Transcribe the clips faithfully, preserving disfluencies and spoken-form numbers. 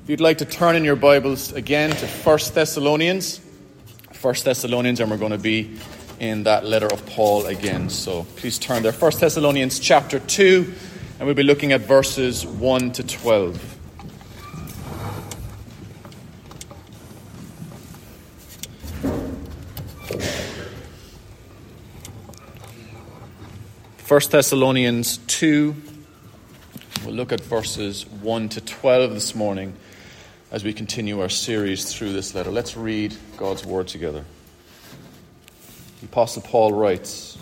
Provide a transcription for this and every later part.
If you'd like to turn in your Bibles again to First Thessalonians, First Thessalonians, and we're going to be in that letter of Paul again. So please turn there. First Thessalonians chapter two, and we'll be looking at verses one to twelve. First Thessalonians two, we'll look at verses one to twelve this morning as we continue our series through this letter. Let's read God's word together. The Apostle Paul writes,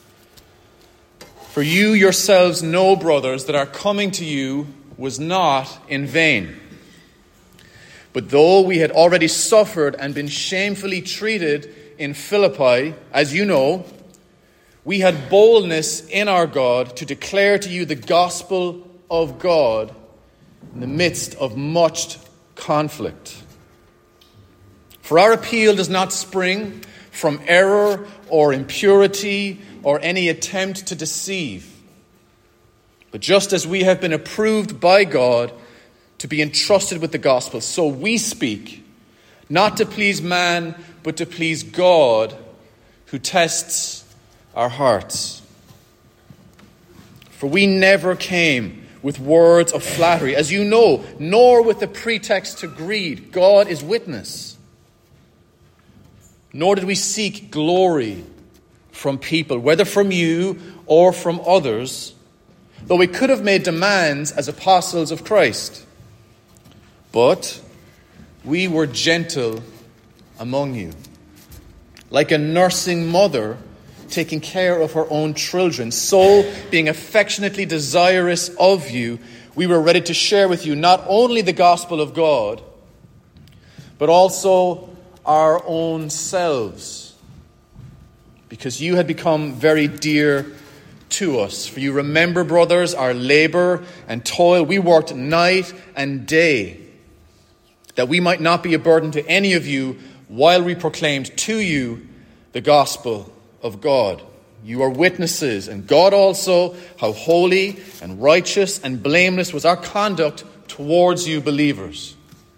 "For you yourselves know, brothers, that our coming to you was not in vain. But though we had already suffered and been shamefully treated in Philippi, as you know, we had boldness in our God to declare to you the gospel of God in the midst of much conflict. For our appeal does not spring from error or impurity or any attempt to deceive. But just as we have been approved by God to be entrusted with the gospel, so we speak, not to please man, but to please God, who tests our hearts. For we never came with words of flattery, as you know, nor with the pretext to greed. God is witness. Nor did we seek glory from people, whether from you or from others, though we could have made demands as apostles of Christ. But we were gentle among you, like a nursing mother taking care of her own children. So, being affectionately desirous of you, we were ready to share with you not only the gospel of God, but also our own selves, because you had become very dear to us. For you remember, brothers, our labor and toil. We worked night and day, that we might not be a burden to any of you while we proclaimed to you the gospel of God. You are witnesses, and God also, how holy and righteous and blameless was our conduct towards you believers.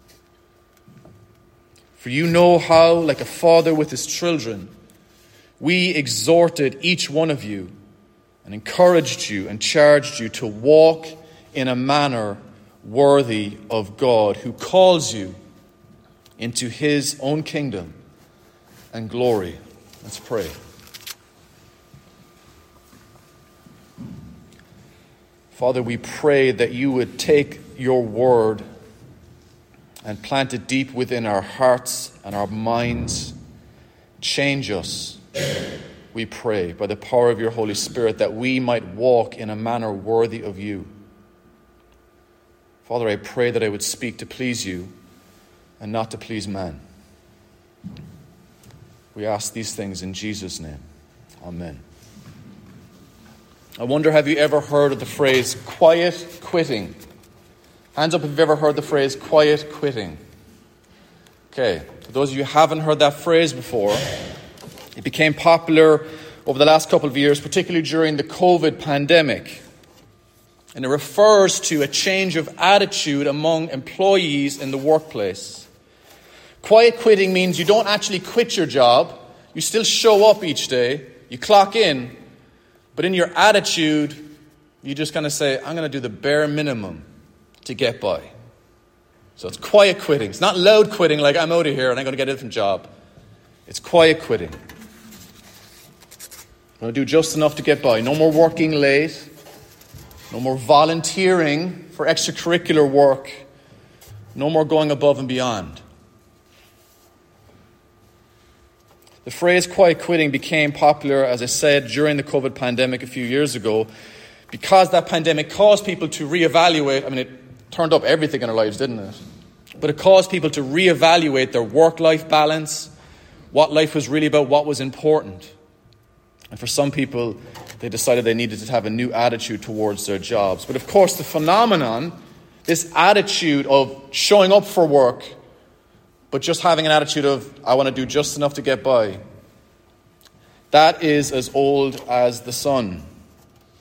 For you know how, like a father with his children, we exhorted each one of you and encouraged you and charged you to walk in a manner worthy of God, who calls you into his own kingdom and glory." Let's pray. Father, we pray that you would take your word and plant it deep within our hearts and our minds. Change us, we pray, by the power of your Holy Spirit, that we might walk in a manner worthy of you. Father, I pray that I would speak to please you and not to please man. We ask these things in Jesus' name. Amen. I wonder, have you ever heard of the phrase quiet quitting? Hands up if you've ever heard the phrase quiet quitting. Okay, for those of you who haven't heard that phrase before, it became popular over the last couple of years, particularly during the COVID pandemic. And it refers to a change of attitude among employees in the workplace. Quiet quitting means you don't actually quit your job. You still show up each day. You clock in. But in your attitude, you just kind of say, I'm going to do the bare minimum to get by. So it's quiet quitting. It's not loud quitting like I'm out of here and I'm going to get a different job. It's quiet quitting. I'm going to do just enough to get by. No more working late. No more volunteering for extracurricular work. No more going above and beyond. The phrase quiet quitting became popular, as I said, during the COVID pandemic a few years ago, because that pandemic caused people to reevaluate. I mean, it turned up everything in our lives, didn't it? But it caused people to reevaluate their work-life balance, what life was really about, what was important. And for some people, they decided they needed to have a new attitude towards their jobs. But of course, the phenomenon, this attitude of showing up for work, but just having an attitude of, I want to do just enough to get by, that is as old as the sun.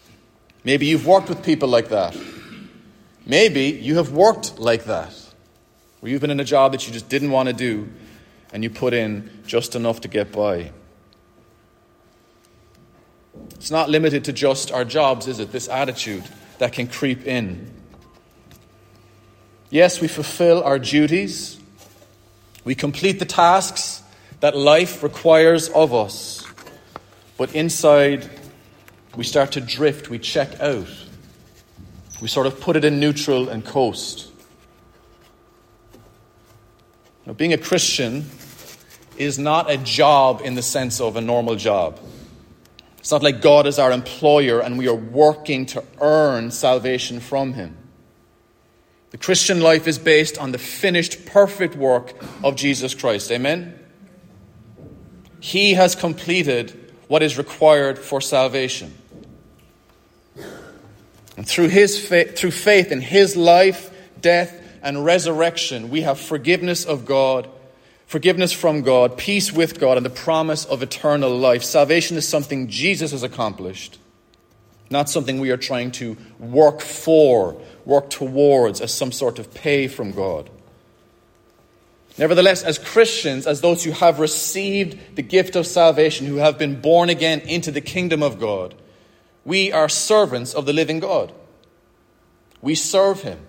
Maybe you've worked with people like that. Maybe you have worked like that. Where you've been in a job that you just didn't want to do, and you put in just enough to get by. It's not limited to just our jobs, is it? This attitude that can creep in. Yes, we fulfill our duties. We complete the tasks that life requires of us. But inside, we start to drift. We check out. We sort of put it in neutral and coast. Now, being a Christian is not a job in the sense of a normal job. It's not like God is our employer and we are working to earn salvation from him. The Christian life is based on the finished, perfect work of Jesus Christ. Amen? He has completed what is required for salvation. And through his faith, through faith in his life, death, and resurrection, we have forgiveness of God, forgiveness from God, peace with God, and the promise of eternal life. Salvation is something Jesus has accomplished, not something we are trying to work for, work towards as some sort of pay from God. Nevertheless, as Christians, as those who have received the gift of salvation, who have been born again into the kingdom of God, we are servants of the living God. We serve him.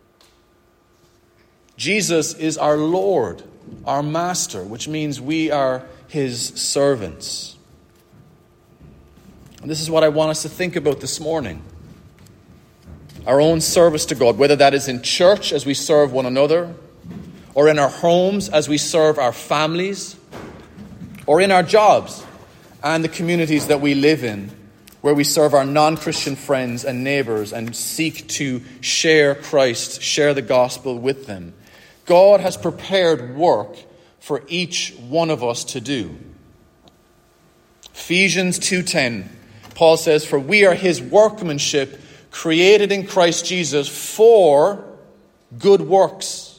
Jesus is our Lord, our Master, which means we are his servants. And this is what I want us to think about this morning. Our own service to God, whether that is in church as we serve one another, or in our homes as we serve our families, or in our jobs and the communities that we live in, where we serve our non-Christian friends and neighbors and seek to share Christ, share the gospel with them. God has prepared work for each one of us to do. Ephesians two ten, Paul says, "For we are his workmanship, created in Christ Jesus for good works,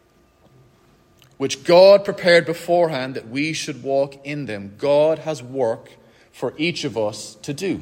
which God prepared beforehand that we should walk in them." God has work for each of us to do.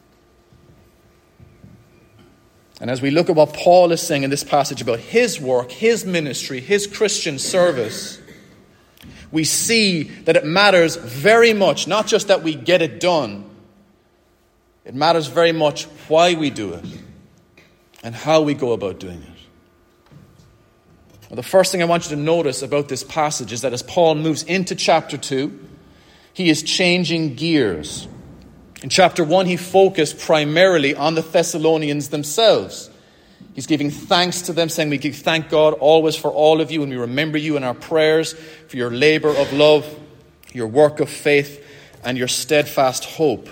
And as we look at what Paul is saying in this passage about his work, his ministry, his Christian service, we see that it matters very much, not just that we get it done, it matters very much why we do it and how we go about doing it. Well, the first thing I want you to notice about this passage is that as Paul moves into chapter two, he is changing gears. In chapter one, he focused primarily on the Thessalonians themselves. He's giving thanks to them, saying, "We give thank God always for all of you, and we remember you in our prayers for your labor of love, your work of faith, and your steadfast hope."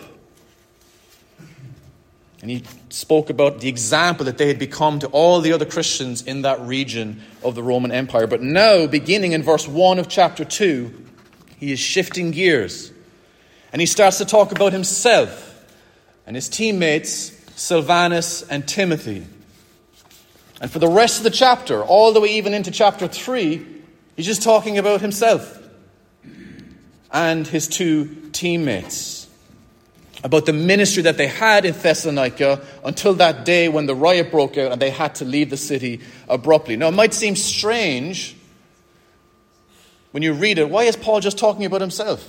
And he spoke about the example that they had become to all the other Christians in that region of the Roman Empire. But now, beginning in verse one of chapter two, he is shifting gears. And he starts to talk about himself and his teammates, Silvanus and Timothy. And for the rest of the chapter, all the way even into chapter three, he's just talking about himself and his two teammates, about the ministry that they had in Thessalonica until that day when the riot broke out and they had to leave the city abruptly. Now, it might seem strange when you read it. Why is Paul just talking about himself?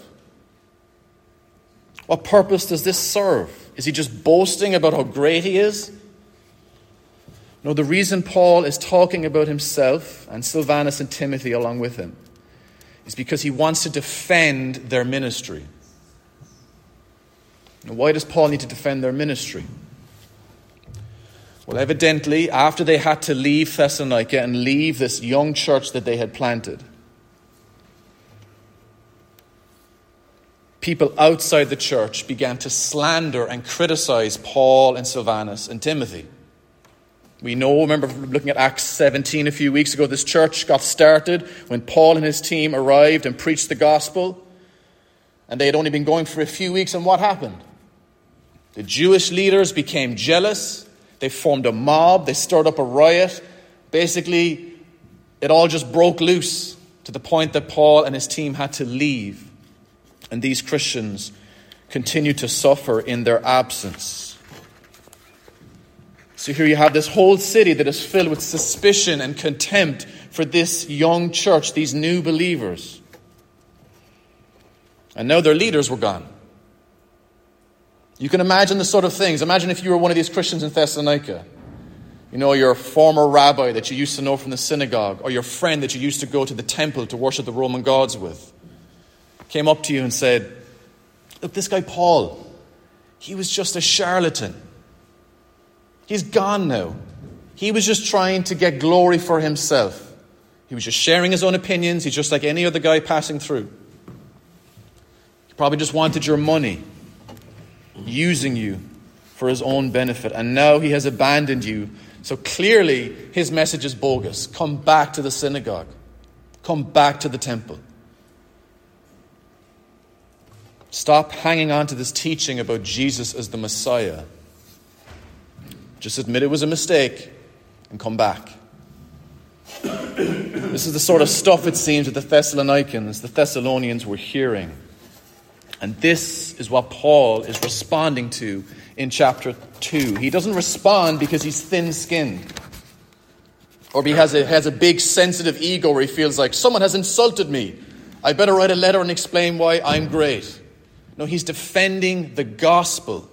What purpose does this serve? Is he just boasting about how great he is? No, the reason Paul is talking about himself and Silvanus and Timothy along with him is because he wants to defend their ministry. Now, why does Paul need to defend their ministry? Well, evidently, after they had to leave Thessalonica and leave this young church that they had planted, people outside the church began to slander and criticize Paul and Silvanus and Timothy. We know, remember looking at Acts seventeen a few weeks ago, this church got started when Paul and his team arrived and preached the gospel. And they had only been going for a few weeks, and what happened? The Jewish leaders became jealous. They formed a mob. They stirred up a riot. Basically, it all just broke loose to the point that Paul and his team had to leave. And these Christians continue to suffer in their absence. So here you have this whole city that is filled with suspicion and contempt for this young church, these new believers. And now their leaders were gone. You can imagine the sort of things. Imagine if you were one of these Christians in Thessalonica. You know, your former rabbi that you used to know from the synagogue, or your friend that you used to go to the temple to worship the Roman gods with, came up to you and said, look, this guy Paul, he was just a charlatan. He's gone now. He was just trying to get glory for himself. He was just sharing his own opinions. He's just like any other guy passing through. He probably just wanted your money, using you for his own benefit. And now he has abandoned you. So clearly his message is bogus. Come back to the synagogue. Come back to the temple. Stop hanging on to this teaching about Jesus as the Messiah. Just admit it was a mistake and come back. This is the sort of stuff, it seems, that the Thessalonians, the Thessalonians were hearing. And this is what Paul is responding to in chapter two. He doesn't respond because he's thin-skinned, or he has a, has a big sensitive ego where he feels like someone has insulted me. I better write a letter and explain why I'm great. No, he's defending the gospel.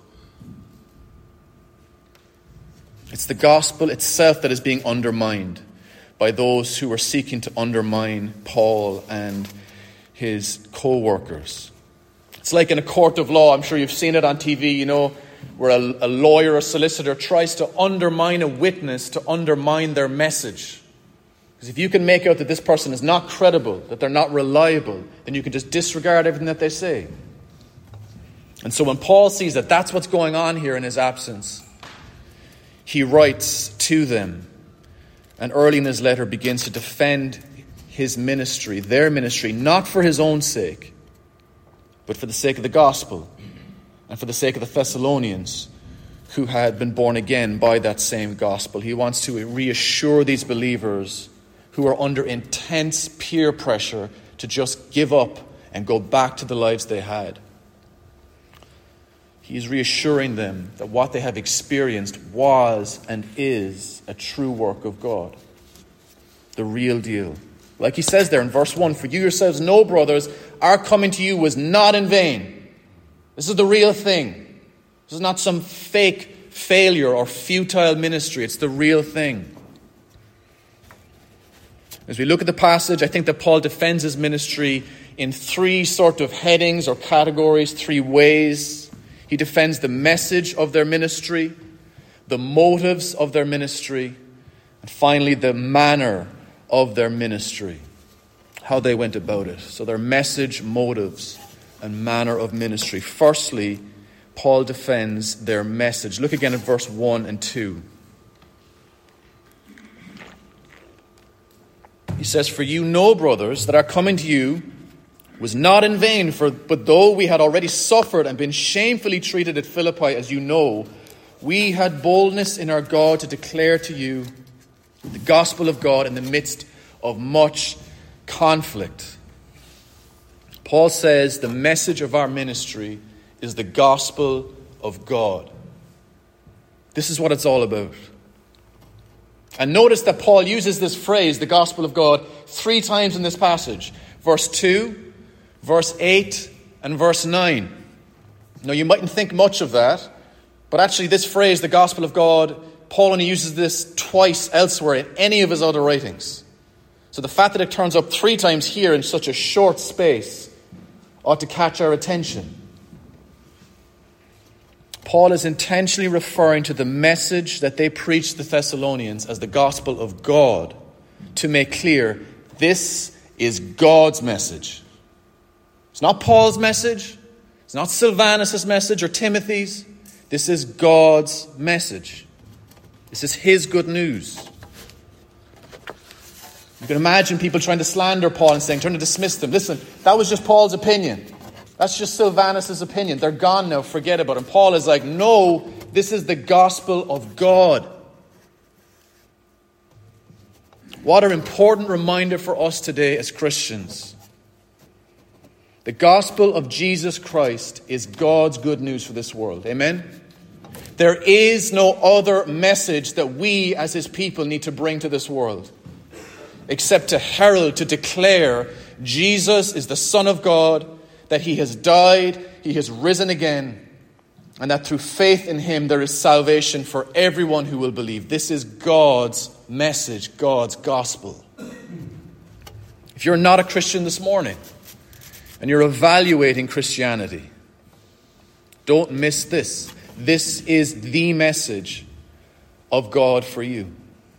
It's the gospel itself that is being undermined by those who are seeking to undermine Paul and his co-workers. It's like in a court of law. I'm sure you've seen it on T V, you know, where a, a lawyer or solicitor tries to undermine a witness to undermine their message. Because if you can make out that this person is not credible, that they're not reliable, then you can just disregard everything that they say. And so when Paul sees that that's what's going on here in his absence, he writes to them, and early in his letter begins to defend his ministry, their ministry, not for his own sake, but for the sake of the gospel and for the sake of the Thessalonians who had been born again by that same gospel. He wants to reassure these believers who are under intense peer pressure to just give up and go back to the lives they had. He is reassuring them that what they have experienced was and is a true work of God. The real deal. Like he says there in verse one, for you yourselves know, brothers, our coming to you was not in vain. This is the real thing. This is not some fake failure or futile ministry. It's the real thing. As we look at the passage, I think that Paul defends his ministry in three sort of headings or categories, three ways. He defends the message of their ministry, the motives of their ministry, and finally the manner of their ministry, how they went about it. So their message, motives, and manner of ministry. Firstly, Paul defends their message. Look again at verse one and two. He says, for you know, brothers, that our coming to you was not in vain, for but though we had already suffered and been shamefully treated at Philippi, as you know, we had boldness in our God to declare to you the gospel of God in the midst of much conflict. Paul says the message of our ministry is the gospel of God. This is what it's all about. And notice that Paul uses this phrase, the gospel of God, three times in this passage. Verse two, verse eight, and verse nine. Now, you mightn't think much of that, but actually this phrase, the gospel of God, Paul only uses this twice elsewhere in any of his other writings. So the fact that it turns up three times here in such a short space ought to catch our attention. Paul is intentionally referring to the message that they preached the Thessalonians as the gospel of God to make clear this is God's message. It's not Paul's message. It's not Silvanus' message or Timothy's. This is God's message. This is his good news. You can imagine people trying to slander Paul and saying, trying to dismiss them. Listen, that was just Paul's opinion. That's just Silvanus' opinion. They're gone now. Forget about it. And Paul is like, no, this is the gospel of God. What an important reminder for us today as Christians. The gospel of Jesus Christ is God's good news for this world. Amen? There is no other message that we as his people need to bring to this world except to herald, to declare Jesus is the Son of God, that he has died, he has risen again, and that through faith in him there is salvation for everyone who will believe. This is God's message, God's gospel. If you're not a Christian this morning and you're evaluating Christianity, don't miss this. This is the message of God for you.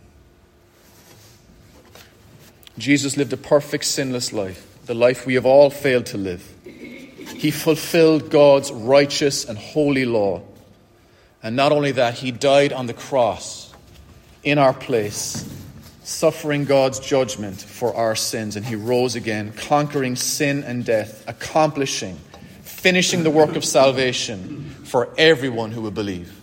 Jesus lived a perfect, sinless life, the life we have all failed to live. He fulfilled God's righteous and holy law. And not only that, he died on the cross in our place, suffering God's judgment for our sins. And he rose again, conquering sin and death, accomplishing, finishing the work of salvation for everyone who will believe.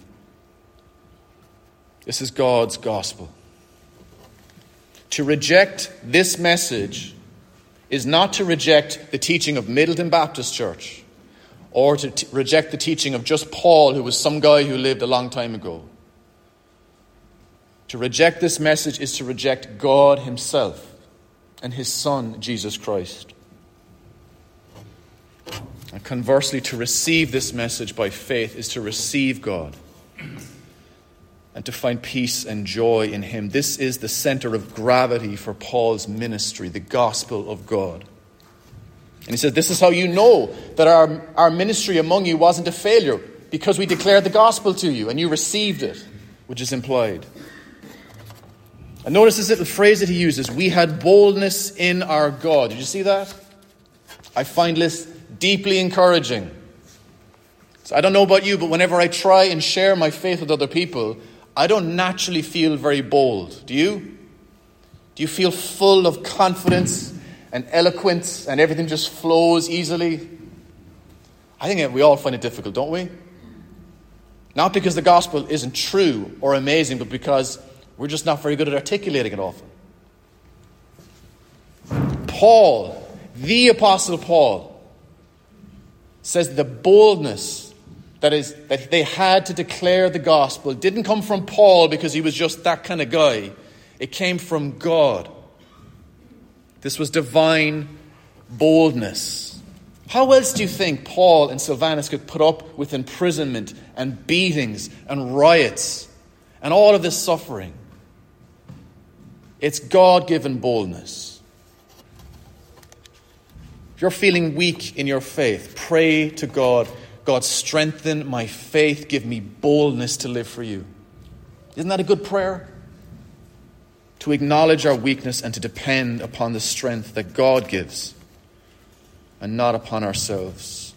This is God's gospel. To reject this message is not to reject the teaching of Middleton Baptist Church or to t- reject the teaching of just Paul, who was some guy who lived a long time ago. To reject this message is to reject God himself and his Son, Jesus Christ. And conversely, to receive this message by faith is to receive God and to find peace and joy in him. This is the center of gravity for Paul's ministry, the gospel of God. And he said, this is how you know that our, our ministry among you wasn't a failure, because we declared the gospel to you and you received it, which is implied. And notice this little phrase that he uses, we had boldness in our God. Did you see that? I find this deeply encouraging. So I don't know about you, but whenever I try and share my faith with other people, I don't naturally feel very bold. Do you? Do you feel full of confidence and eloquence and everything just flows easily? I think we all find it difficult, don't we? Not because the gospel isn't true or amazing, but because we're just not very good at articulating it often. Paul, the Apostle Paul, says the boldness that is that they had to declare the gospel didn't come from Paul because he was just that kind of guy. It came from God. This was divine boldness. How else do you think Paul and Silvanus could put up with imprisonment and beatings and riots and all of this suffering? It's God-given boldness. If you're feeling weak in your faith, pray to God. God, strengthen my faith. Give me boldness to live for you. Isn't that a good prayer? To acknowledge our weakness and to depend upon the strength that God gives and not upon ourselves.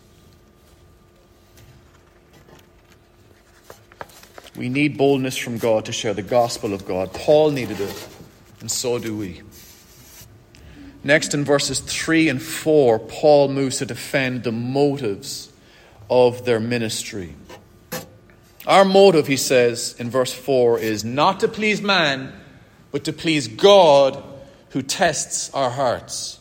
We need boldness from God to share the gospel of God. Paul needed it, and so do we. Next, in verses three and four, Paul moves to defend the motives of their ministry. Our motive, he says in verse four, is not to please man, but to please God who tests our hearts.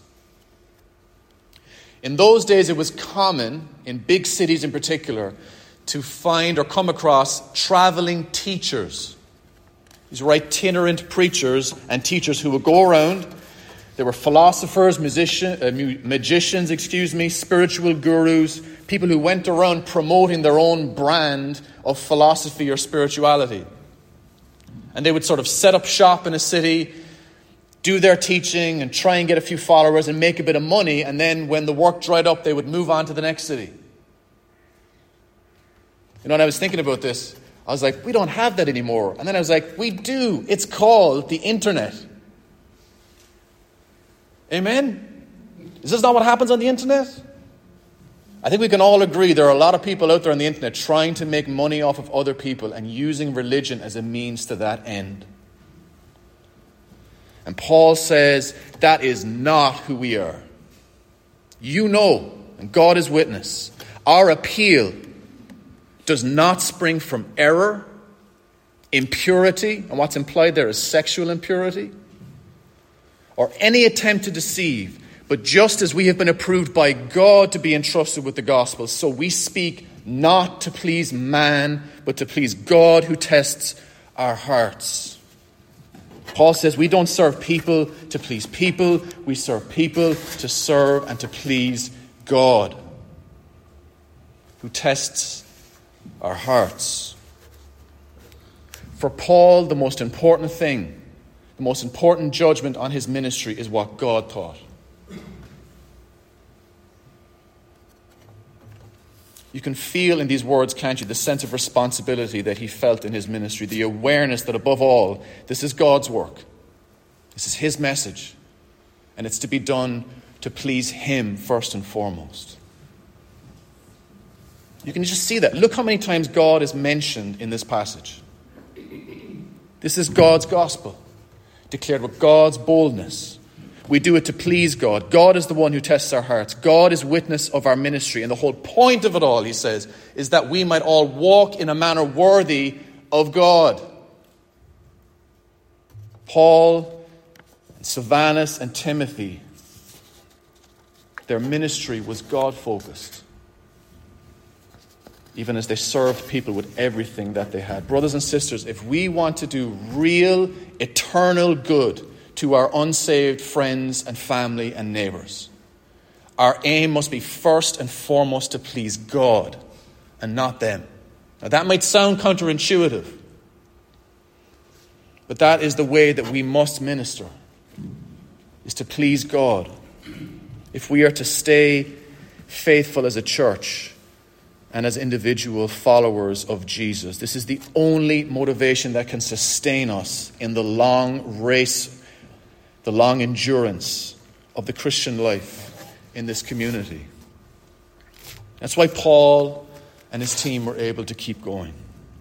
In those days, it was common, in big cities in particular, to find or come across traveling teachers. These were itinerant preachers and teachers who would go around. There were philosophers, musician, uh, magicians, excuse me, spiritual gurus, people who went around promoting their own brand of philosophy or spirituality. And they would sort of set up shop in a city, do their teaching and try and get a few followers and make a bit of money. And then when the work dried up, they would move on to the next city. You know, and I was thinking about this. I was like, we don't have that anymore. And then I was like, we do. It's called the internet. Amen? Is this not what happens on the internet? I think we can all agree there are a lot of people out there on the internet trying to make money off of other people and using religion as a means to that end. And Paul says that is not who we are. You know, and God is witness, our appeal does not spring from error, impurity, and what's implied there is sexual impurity, or any attempt to deceive. But just as we have been approved by God to be entrusted with the gospel, so we speak not to please man, but to please God who tests our hearts. Paul says we don't serve people to please people. We serve people to serve and to please God, who tests our hearts. For Paul, the most important thing, the most important judgment on his ministry is what God thought. You can feel in these words, can't you, the sense of responsibility that he felt in his ministry, the awareness that above all, this is God's work. This is his message. And it's to be done to please him first and foremost. You can just see that. Look how many times God is mentioned in this passage. This is God's gospel, declared with God's boldness. We do it to please God. God is the one who tests our hearts. God is witness of our ministry. And the whole point of it all, he says, is that we might all walk in a manner worthy of God. Paul, and Silvanus, and Timothy, their ministry was God-focused, even as they served people with everything that they had. Brothers and sisters, if we want to do real, eternal good to our unsaved friends and family and neighbors, our aim must be first and foremost to please God and not them. Now that might sound counterintuitive, but that is the way that we must minister, is to please God. If we are to stay faithful as a church and as individual followers of Jesus, this is the only motivation that can sustain us in the long race, the long endurance of the Christian life in this community. That's why Paul and his team were able to keep going.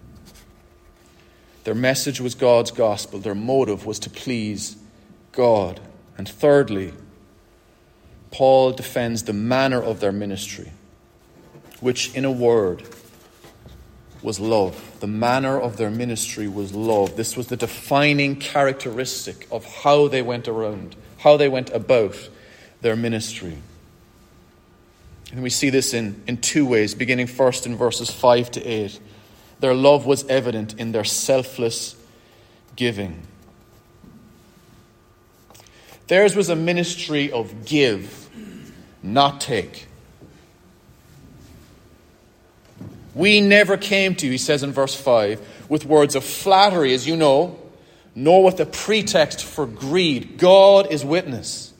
Their message was God's gospel. Their motive was to please God. And thirdly, Paul defends the manner of their ministry, which in a word was love. The manner of their ministry was love. This was the defining characteristic of how they went around, how they went about their ministry. And we see this in, in two ways, beginning first in verses five to eight. Their love was evident in their selfless giving. Theirs was a ministry of give, not take. We never came to you, he says in verse five, with words of flattery, as you know, nor with a pretext for greed. God is witness.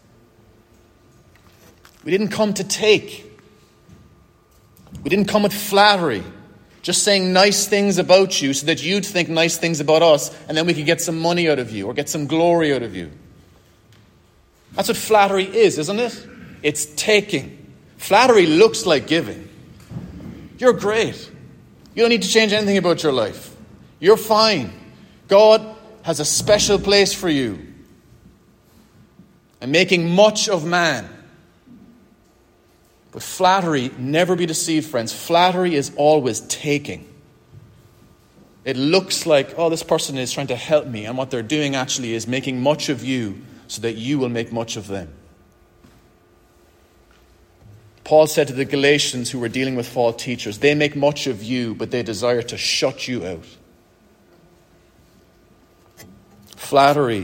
We didn't come to take. We didn't come with flattery, just saying nice things about you so that you'd think nice things about us, and then we could get some money out of you or get some glory out of you. That's what flattery is, isn't it? It's taking. Flattery looks like giving. You're great. You don't need to change anything about your life. You're fine. God has a special place for you. And making much of man. But flattery, never be deceived, friends. Flattery is always taking. It looks like, oh, this person is trying to help me. And what they're doing actually is making much of you so that you will make much of them. Paul said to the Galatians who were dealing with false teachers, they make much of you, but they desire to shut you out. Flattery,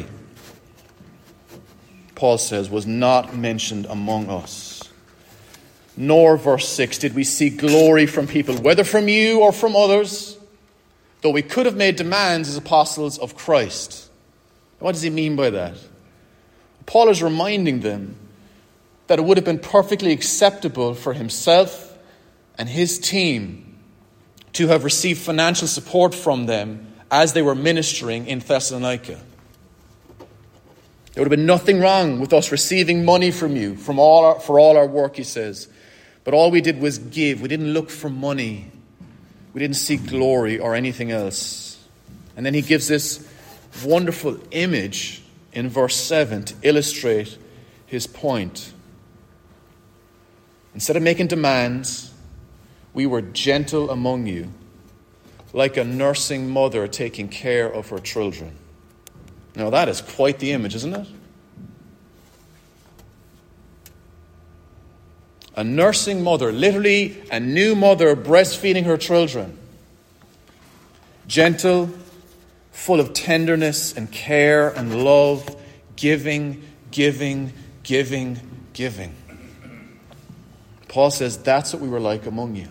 Paul says, was not mentioned among us. Nor, verse six, did we seek glory from people, whether from you or from others, though we could have made demands as apostles of Christ. What does he mean by that? Paul is reminding them that it would have been perfectly acceptable for himself and his team to have received financial support from them as they were ministering in Thessalonica. There would have been nothing wrong with us receiving money from you from all our, for all our work, he says. But all we did was give. We didn't look for money. We didn't seek glory or anything else. And then he gives this wonderful image in verse seven to illustrate his point. Instead of making demands, we were gentle among you, like a nursing mother taking care of her children. Now that is quite the image, isn't it? A nursing mother, literally a new mother breastfeeding her children. Gentle, full of tenderness and care and love, giving, giving, giving, giving. Paul says that's what we were like among you.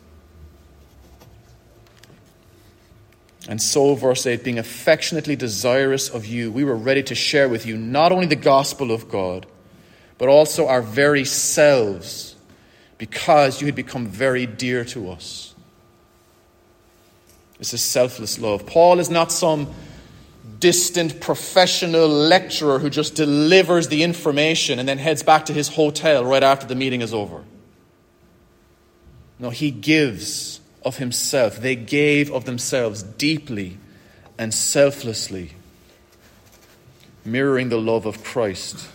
And so, verse eight, being affectionately desirous of you, we were ready to share with you not only the gospel of God, but also our very selves, because you had become very dear to us. This is selfless love. Paul is not some distant professional lecturer who just delivers the information and then heads back to his hotel right after the meeting is over. No, he gives of himself. They gave of themselves deeply and selflessly, mirroring the love of Christ.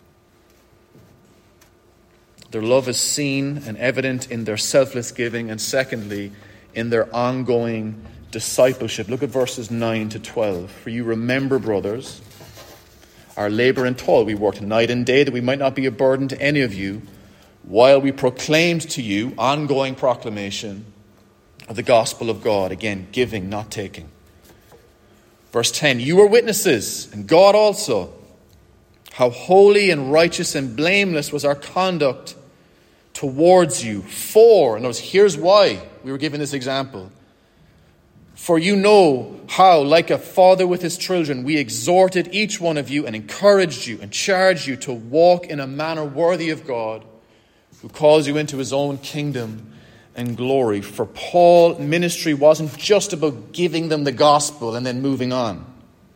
Their love is seen and evident in their selfless giving, and secondly, in their ongoing discipleship. Look at verses nine to twelve. For you remember, brothers, our labor and toil. We worked night and day that we might not be a burden to any of you, while we proclaimed to you, ongoing proclamation of the gospel of God. Again, giving, not taking. Verse ten, you are witnesses, and God also, how holy and righteous and blameless was our conduct towards you. For, in other words, here's why we were given this example. For you know how, like a father with his children, we exhorted each one of you and encouraged you and charged you to walk in a manner worthy of God, who calls you into his own kingdom and glory. For Paul, ministry wasn't just about giving them the gospel and then moving on.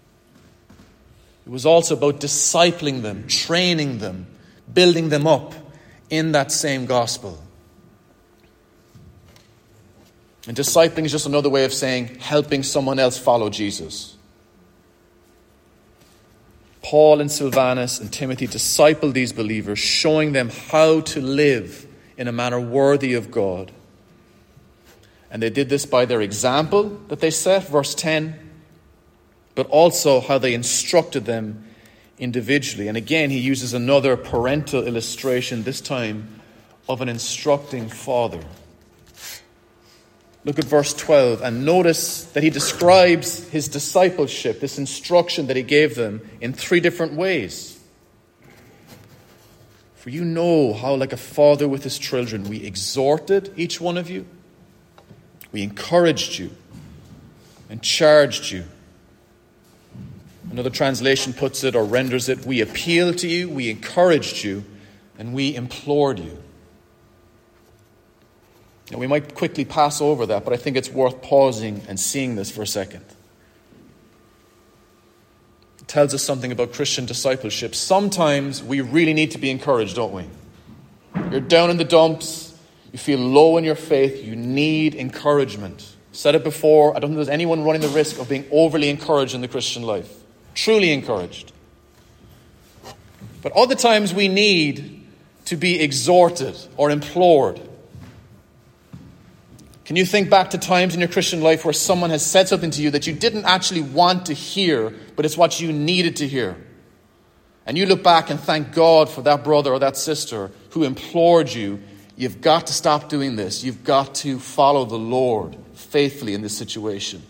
It was also about discipling them, training them, building them up in that same gospel. And discipling is just another way of saying helping someone else follow Jesus. Paul and Silvanus and Timothy discipled these believers, showing them how to live in a manner worthy of God. And they did this by their example that they set, verse ten, but also how they instructed them individually. And again, he uses another parental illustration, this time of an instructing father. Look at verse twelve and notice that he describes his discipleship, this instruction that he gave them, in three different ways. For you know how, like a father with his children, we exhorted each one of you, we encouraged you, and charged you. Another translation puts it or renders it, we appealed to you, we encouraged you, and we implored you. Now, we might quickly pass over that, but I think it's worth pausing and seeing this for a second. It tells us something about Christian discipleship. Sometimes we really need to be encouraged, don't we? You're down in the dumps, you feel low in your faith, you need encouragement. Said it before, I don't think there's anyone running the risk of being overly encouraged in the Christian life. Truly encouraged. But other times we need to be exhorted or implored. Can you think back to times in your Christian life where someone has said something to you that you didn't actually want to hear, but it's what you needed to hear? And you look back and thank God for that brother or that sister who implored you, you've got to stop doing this. You've got to follow the Lord faithfully in this situation.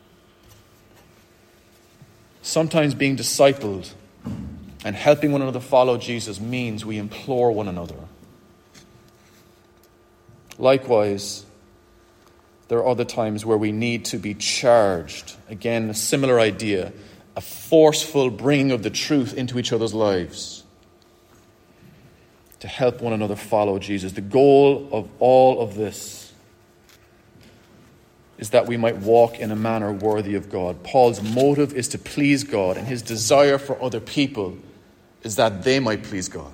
Sometimes being discipled and helping one another follow Jesus means we implore one another. Likewise, there are other times where we need to be charged. Again, a similar idea, a forceful bringing of the truth into each other's lives to help one another follow Jesus. The goal of all of this is that we might walk in a manner worthy of God. Paul's motive is to please God, and his desire for other people is that they might please God.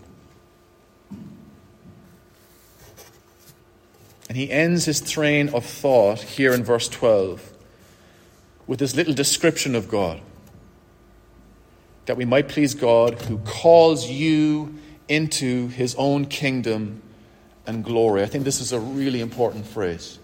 And he ends his train of thought here in verse twelve with this little description of God. That we might please God who calls you into his own kingdom and glory. I think this is a really important phrase.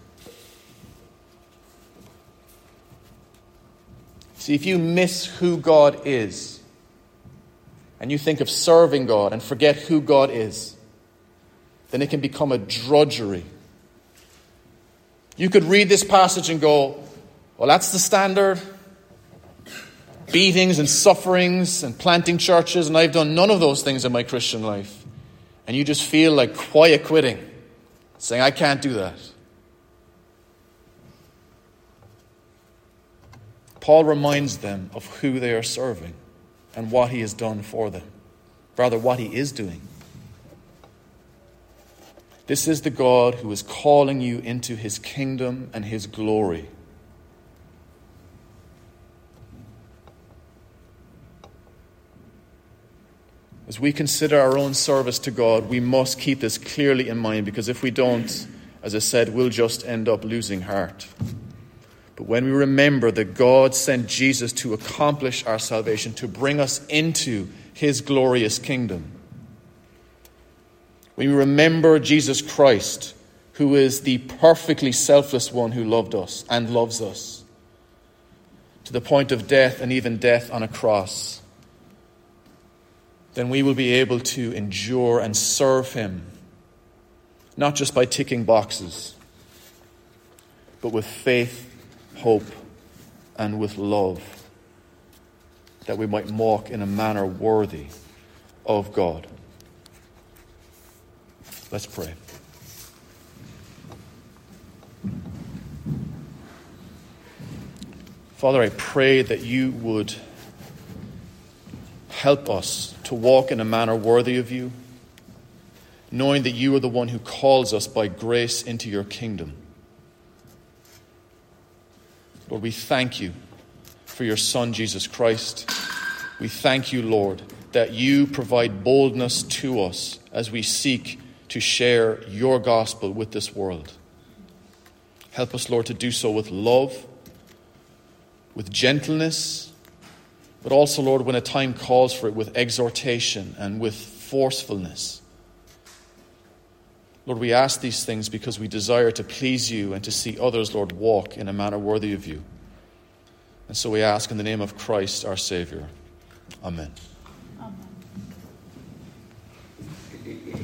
See, if you miss who God is, and you think of serving God and forget who God is, then it can become a drudgery. You could read this passage and go, well, that's the standard. Beatings and sufferings and planting churches, and I've done none of those things in my Christian life. And you just feel like quiet quitting, saying, I can't do that. Paul reminds them of who they are serving and what he has done for them. Rather, what he is doing. This is the God who is calling you into his kingdom and his glory. As we consider our own service to God, we must keep this clearly in mind, because if we don't, as I said, we'll just end up losing heart. But when we remember that God sent Jesus to accomplish our salvation, to bring us into his glorious kingdom, when we remember Jesus Christ, who is the perfectly selfless one who loved us and loves us, to the point of death and even death on a cross, then we will be able to endure and serve him, not just by ticking boxes, but with faith, hope, and with love, that we might walk in a manner worthy of God. Let's pray. Father, I pray that you would help us to walk in a manner worthy of you, knowing that you are the one who calls us by grace into your kingdom. Lord, we thank you for your Son, Jesus Christ. We thank you, Lord, that you provide boldness to us as we seek to share your gospel with this world. Help us, Lord, to do so with love, with gentleness, but also, Lord, when a time calls for it, with exhortation and with forcefulness. Lord, we ask these things because we desire to please you and to see others, Lord, walk in a manner worthy of you. And so we ask in the name of Christ, our Savior. Amen.